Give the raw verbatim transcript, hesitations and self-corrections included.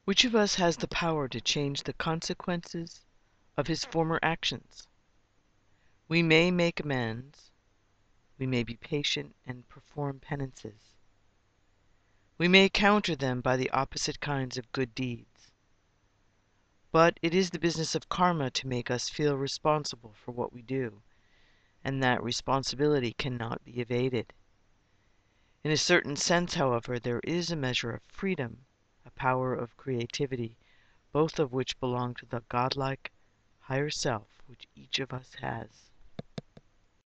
Which of us has the power to change the consequences of his former actions? We may make amends, we may be patient and perform penances. We may counter them by the opposite kinds of good deeds. But it is the business of karma to make us feel responsible for what we do, and that responsibility cannot be evaded. In a certain sense, however, there is a measure of freedom, a power of creativity, both of which belong to the godlike higher self which each of us has.